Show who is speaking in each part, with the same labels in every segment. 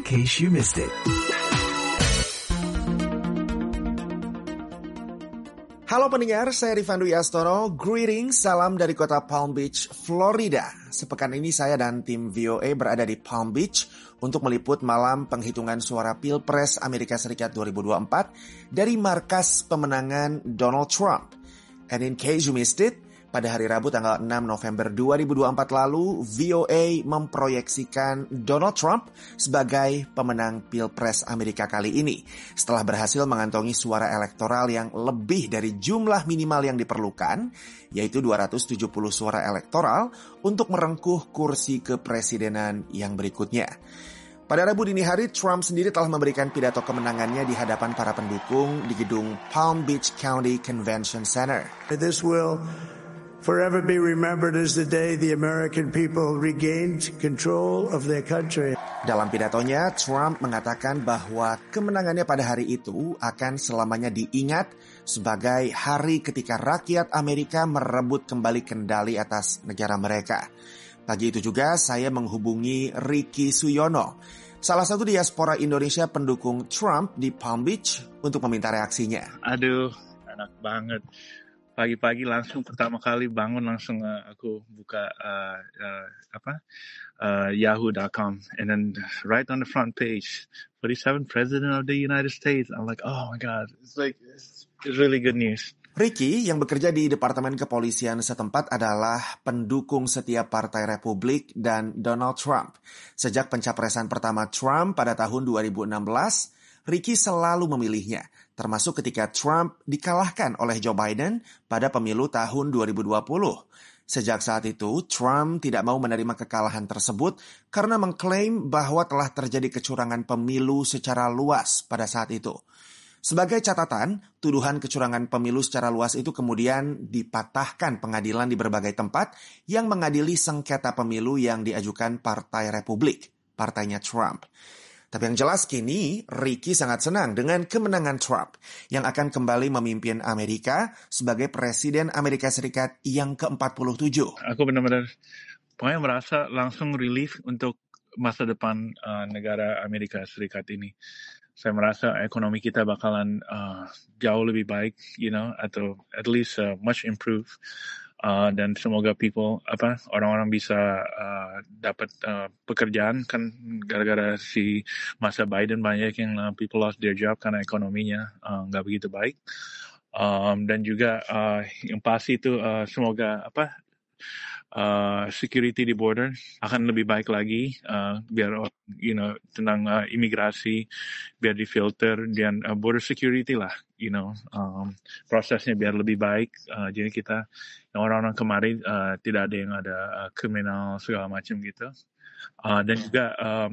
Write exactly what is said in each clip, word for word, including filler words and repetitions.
Speaker 1: case you missed it.
Speaker 2: Halo pendengar, saya Rifan Dwi Astono. Greetings, salam dari kota Palm Beach, Florida. Sepekan ini saya dan tim V O A berada di Palm Beach untuk meliput malam penghitungan suara Pilpres Amerika Serikat dua ribu dua puluh empat dari markas pemenangan Donald Trump. And in case you missed it, pada hari Rabu tanggal enam November dua ribu dua puluh empat lalu, V O A memproyeksikan Donald Trump sebagai pemenang Pilpres Amerika kali ini setelah berhasil mengantongi suara elektoral yang lebih dari jumlah minimal yang diperlukan, yaitu dua ratus tujuh puluh suara elektoral untuk merengkuh kursi kepresidenan yang berikutnya. Pada Rabu dini hari, Trump sendiri telah memberikan pidato kemenangannya di hadapan para pendukung di gedung Palm Beach County Convention Center.
Speaker 3: This will forever be remembered as the day the American people regained control of their country.
Speaker 2: Dalam pidatonya, Trump mengatakan bahwa kemenangannya pada hari itu akan selamanya diingat sebagai hari ketika rakyat Amerika merebut kembali kendali atas negara mereka. Pagi itu juga saya menghubungi Ricky Suyono, salah satu diaspora Indonesia pendukung Trump di Palm Beach, untuk meminta reaksinya.
Speaker 4: Aduh, enak banget. Pagi-pagi langsung pertama kali bangun langsung uh, aku buka uh, uh, apa uh, yahoo dot com and then right on the front page, forty-seventh President of the United States. I'm like, oh my God, it's like it's, it's really good news.
Speaker 2: Ricky yang bekerja di Departemen Kepolisian setempat adalah pendukung setia Partai Republik dan Donald Trump. Sejak pencapresan pertama Trump pada tahun dua ribu enam belas, Ricky selalu memilihnya, termasuk ketika Trump dikalahkan oleh Joe Biden pada pemilu tahun dua ribu dua puluh. Sejak saat itu, Trump tidak mau menerima kekalahan tersebut karena mengklaim bahwa telah terjadi kecurangan pemilu secara luas pada saat itu. Sebagai catatan, tuduhan kecurangan pemilu secara luas itu kemudian dipatahkan pengadilan di berbagai tempat yang mengadili sengketa pemilu yang diajukan Partai Republik, partainya Trump. Tapi yang jelas kini, Ricky sangat senang dengan kemenangan Trump yang akan kembali memimpin Amerika sebagai Presiden Amerika Serikat yang ke empat puluh tujuh.
Speaker 4: Aku benar-benar pokoknya merasa langsung relief untuk masa depan uh, negara Amerika Serikat ini. Saya merasa ekonomi kita bakalan uh, jauh lebih baik, you know, atau at least uh, much improve. Uh, dan semoga people apa orang-orang bisa uh, dapat uh, pekerjaan, kan gara-gara si masa Biden banyak yang uh, people lost their job karena ekonominya nggak uh, begitu baik. Um, dan juga uh, yang pasti itu uh, semoga apa Uh, security di border akan lebih baik lagi, uh, biar you know tentang uh, imigrasi biar difilter dan uh, border security lah, you know um, prosesnya biar lebih baik. Uh, jadi kita yang orang-orang kemarin uh, tidak ada yang ada uh, kriminal segala macam gitu. Uh, dan juga um,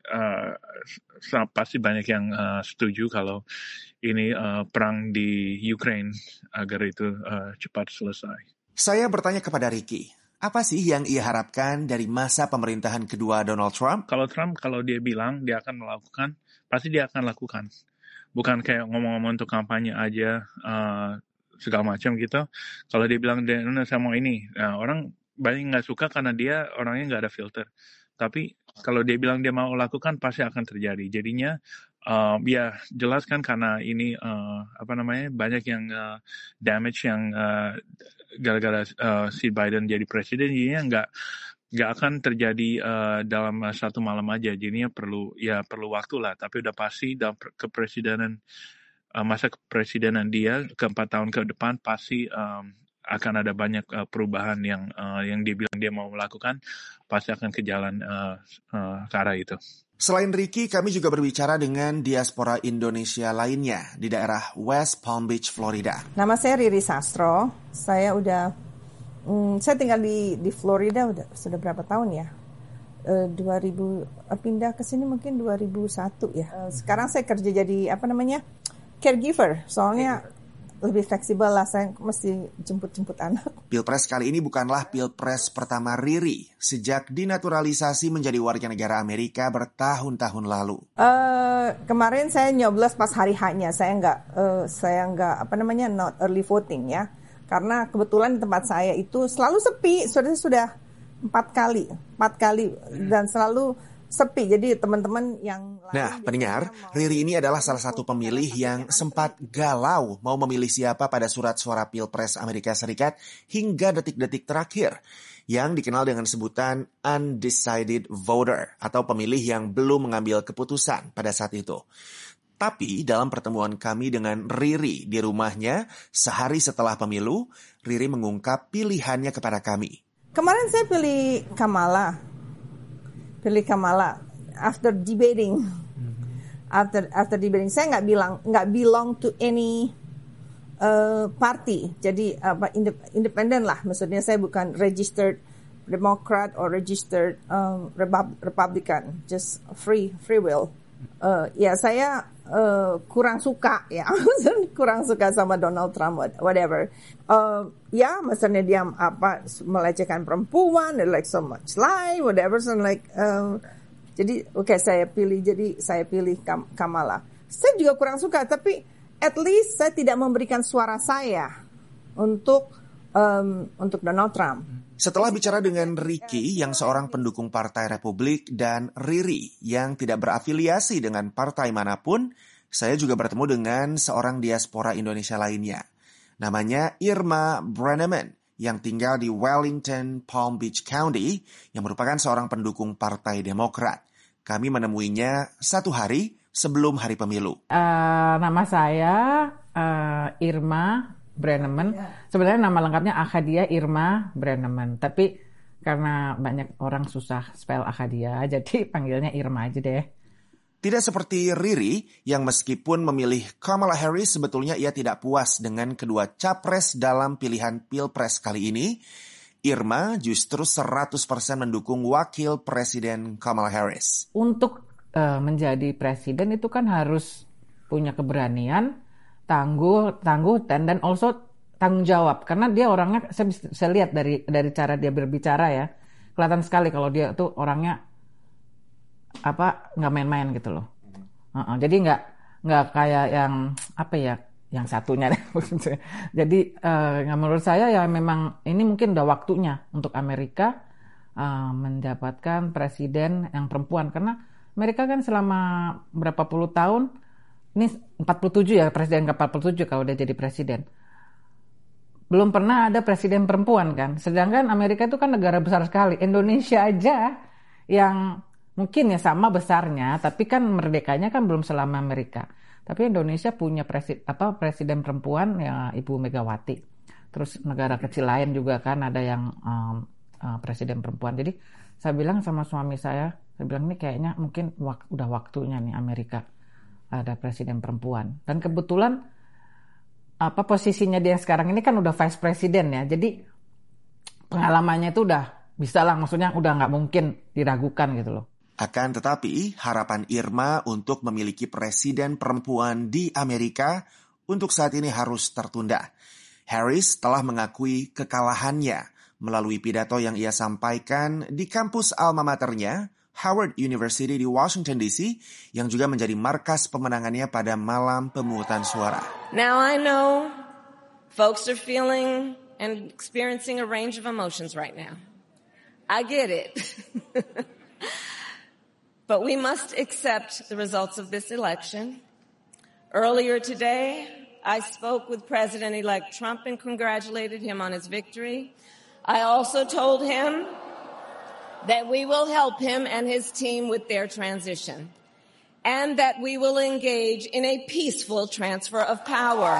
Speaker 4: uh, pasti banyak yang uh, setuju kalau ini uh, perang di Ukraine agar itu uh, cepat selesai.
Speaker 2: Saya bertanya kepada Ricky, apa sih yang ia harapkan dari masa pemerintahan kedua Donald Trump?
Speaker 4: Kalau Trump, kalau dia bilang dia akan melakukan, pasti dia akan lakukan. Bukan kayak ngomong-ngomong untuk kampanye aja, uh, segala macam gitu. Kalau dia bilang, dia saya mau ini, nah, orang banyak nggak suka karena dia orangnya nggak ada filter. Tapi kalau dia bilang dia mau lakukan, pasti akan terjadi. Jadinya, uh, ya jelas kan karena ini, uh, apa namanya, banyak yang uh, damage yang uh, gara-gara uh, si Biden jadi presiden, jadinya nggak nggak akan terjadi uh, dalam satu malam aja. Jadinya perlu ya perlu waktu lah. Tapi udah pasti dalam kepresidenan uh, masa kepresidenan dia keempat tahun ke depan pasti um, akan ada banyak uh, perubahan yang uh, yang dia bilang dia mau melakukan, pasti akan ke jalan uh, uh, ke arah itu.
Speaker 2: Selain Ricky, kami juga berbicara dengan diaspora Indonesia lainnya di daerah West Palm Beach, Florida.
Speaker 5: Nama saya Riri Sastro. Saya udah, mm, saya tinggal di di Florida udah sudah berapa tahun ya? Uh, dua ribu uh, pindah ke sini mungkin dua ribu satu ya. Uh, sekarang saya kerja jadi apa namanya caregiver. Soalnya lebih fleksibel lah, saya mesti jemput-jemput anak.
Speaker 2: Pilpres kali ini bukanlah pilpres pertama Riri sejak dinaturalisasi menjadi warga negara Amerika bertahun-tahun lalu.
Speaker 5: Uh, kemarin saya nyoblos pas hari H-nya, saya nggak, uh, saya nggak apa namanya not early voting ya, karena kebetulan di tempat saya itu selalu sepi, sudah sudah empat kali, empat kali dan selalu sepi. Jadi teman-teman yang lain...
Speaker 2: Nah, pendengar, Riri ini adalah salah satu pemilih yang sempat galau mau memilih siapa pada surat suara Pilpres Amerika Serikat hingga detik-detik terakhir, yang dikenal dengan sebutan undecided voter atau pemilih yang belum mengambil keputusan pada saat itu. Tapi dalam pertemuan kami dengan Riri di rumahnya sehari setelah pemilu, Riri mengungkap pilihannya kepada kami.
Speaker 5: Kemarin saya pilih Kamala. Pilih Kamala after debating. After after debating, saya nggak bilang nggak belong to any uh, party. Jadi apa independen lah. Maksudnya saya bukan registered Democrat or registered um, Republican. Just free free will. Uh, ya saya uh, kurang suka ya, kurang suka sama Donald Trump, whatever. Uh, ya, misalnya dia apa melecehkan perempuan, like so much lie, whatever, so like. Uh, jadi oke okay, saya pilih, jadi saya pilih Kam- Kamala. Saya juga kurang suka, tapi at least saya tidak memberikan suara saya untuk um, untuk Donald Trump.
Speaker 2: Setelah bicara dengan Ricky yang seorang pendukung Partai Republik dan Riri yang tidak berafiliasi dengan partai manapun, saya juga bertemu dengan seorang diaspora Indonesia lainnya. Namanya Irma Brenneman yang tinggal di Wellington, Palm Beach County yang merupakan seorang pendukung Partai Demokrat. Kami menemuinya satu hari sebelum hari pemilu.
Speaker 1: Uh, nama saya uh, Irma Brenneman. Sebenarnya nama lengkapnya Akhadia Irma Brenneman. Tapi karena banyak orang susah spell Akhadia, jadi panggilnya Irma aja deh.
Speaker 2: Tidak seperti Riri yang meskipun memilih Kamala Harris, sebetulnya ia tidak puas dengan kedua capres dalam pilihan Pilpres kali ini. Irma justru seratus persen mendukung wakil presiden Kamala Harris.
Speaker 1: Untuk uh, menjadi presiden itu kan harus punya keberanian, tangguh, tangguh dan dan also tanggung jawab, karena dia orangnya saya bisa saya lihat dari dari cara dia berbicara ya, kelihatan sekali kalau dia tuh orangnya apa nggak main-main gitu loh. Uh-uh, jadi nggak nggak kayak yang apa ya yang satunya. Jadi uh, menurut saya ya memang ini mungkin udah waktunya untuk Amerika uh, mendapatkan presiden yang perempuan, karena Amerika kan selama berapa puluh tahun ini empat puluh tujuh ya, presiden ke empat puluh tujuh kalau dia jadi presiden. Belum pernah ada presiden perempuan kan. Sedangkan Amerika itu kan negara besar sekali. Indonesia aja yang mungkin ya sama besarnya, tapi kan merdekanya kan belum selama Amerika. Tapi Indonesia punya presiden apa presiden perempuan ya Ibu Megawati. Terus negara kecil lain juga kan ada yang um, uh, presiden perempuan. Jadi saya bilang sama suami saya, saya bilang ini kayaknya mungkin wak- udah waktunya nih Amerika ada presiden perempuan. Dan kebetulan apa posisinya dia sekarang ini kan udah vice president ya. Jadi pengalamannya itu udah bisa lah, maksudnya udah nggak mungkin diragukan gitu loh.
Speaker 2: Akan tetapi, harapan Irma untuk memiliki presiden perempuan di Amerika untuk saat ini harus tertunda. Harris telah mengakui kekalahannya melalui pidato yang ia sampaikan di kampus alma maternya, Howard University di Washington D C, yang juga menjadi markas pemenangannya pada malam pemungutan suara.
Speaker 6: Now I know folks are feeling and experiencing a range of emotions right now. I get it. But we must accept the results of this election. Earlier today, I spoke with President-elect Trump and congratulated him on his victory. I also told him that we will help him and his team with their transition, and that we will engage in a peaceful transfer of power.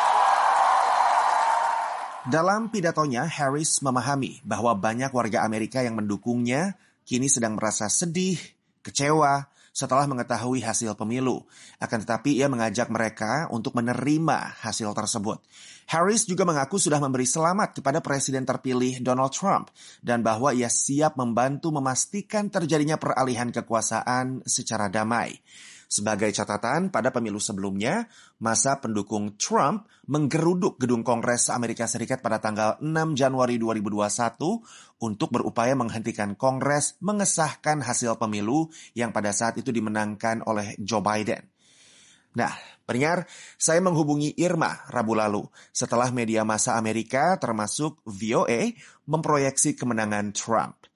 Speaker 2: Dalam pidatonya, Harris memahami bahwa banyak warga Amerika yang mendukungnya kini sedang merasa sedih, kecewa setelah mengetahui hasil pemilu. Akan tetapi ia mengajak mereka untuk menerima hasil tersebut. Harris juga mengaku sudah memberi selamat kepada presiden terpilih Donald Trump dan bahwa ia siap membantu memastikan terjadinya peralihan kekuasaan secara damai. Sebagai catatan, pada pemilu sebelumnya, masa pendukung Trump menggeruduk gedung Kongres Amerika Serikat pada tanggal enam Januari dua ribu dua puluh satu untuk berupaya menghentikan Kongres mengesahkan hasil pemilu yang pada saat itu dimenangkan oleh Joe Biden. Nah, pendengar, saya menghubungi Irma Rabu lalu setelah media massa Amerika termasuk V O A memproyeksi kemenangan Trump.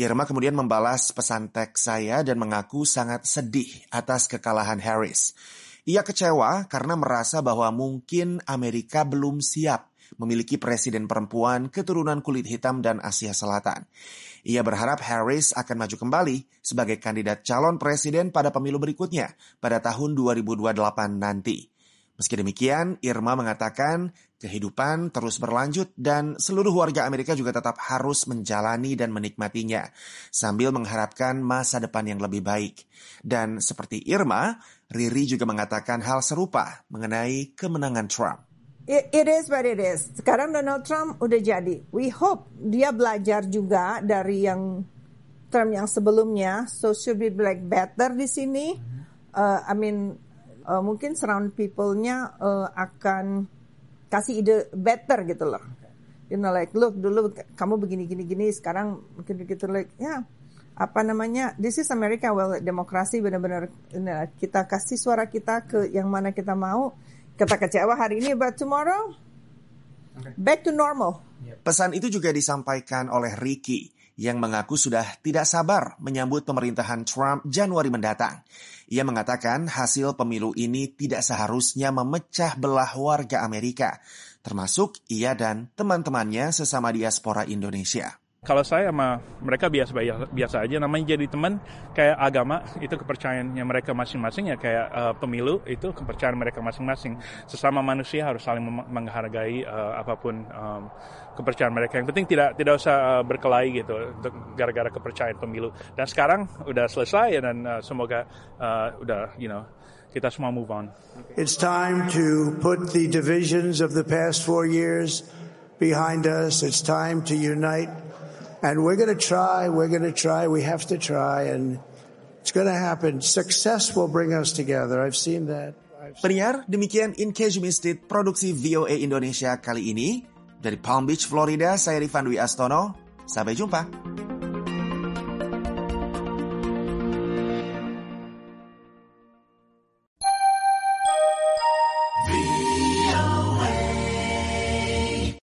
Speaker 2: Irma kemudian membalas pesan teks saya dan mengaku sangat sedih atas kekalahan Harris. Ia kecewa karena merasa bahwa mungkin Amerika belum siap memiliki presiden perempuan keturunan kulit hitam dan Asia Selatan. Ia berharap Harris akan maju kembali sebagai kandidat calon presiden pada pemilu berikutnya pada tahun dua ribu dua puluh delapan nanti. Meski demikian, Irma mengatakan kehidupan terus berlanjut dan seluruh warga Amerika juga tetap harus menjalani dan menikmatinya sambil mengharapkan masa depan yang lebih baik. Dan seperti Irma, Riri juga mengatakan hal serupa mengenai kemenangan Trump.
Speaker 5: It, it is what it is. Sekarang Donald Trump udah jadi. We hope dia belajar juga dari yang term yang sebelumnya. So should be like better di sini. Uh, I mean, uh, mungkin surround people-nya uh, akan kasih ide better gitu loh. You know, like look dulu kamu begini gini gini. Sekarang mungkin begitu like ya. Yeah, apa namanya? This is America. Well, demokrasi benar-benar kita kasih suara kita ke yang mana kita mau. Kita kecewa hari ini, but tomorrow, back to normal.
Speaker 2: Pesan itu juga disampaikan oleh Ricky, yang mengaku sudah tidak sabar menyambut pemerintahan Trump Januari mendatang. Ia mengatakan hasil pemilu ini tidak seharusnya memecah belah warga Amerika, termasuk ia dan teman-temannya sesama diaspora Indonesia.
Speaker 4: Kalau saya sama mereka biasa biasa aja, namanya jadi teman kayak agama itu kepercayaannya mereka masing-masing ya, kayak uh, pemilu itu kepercayaan mereka masing-masing. Sesama manusia harus saling menghargai uh, apapun um, kepercayaan mereka. Yang penting tidak tidak usah uh, berkelahi gitu untuk gara-gara kepercayaan pemilu. Dan sekarang udah selesai dan uh, semoga uh, udah you know kita semua move on.
Speaker 3: It's time to put the divisions of the past four years behind us. It's time to unite. And we're going to try, we're going to try, we have to try, and it's going to happen. Success will bring us together. I've seen that.
Speaker 2: Pendengar, demikian In Case You Missed It, produksi V O A Indonesia kali ini. Dari Palm Beach, Florida, saya Rifan Dwi Astono. Sampai jumpa.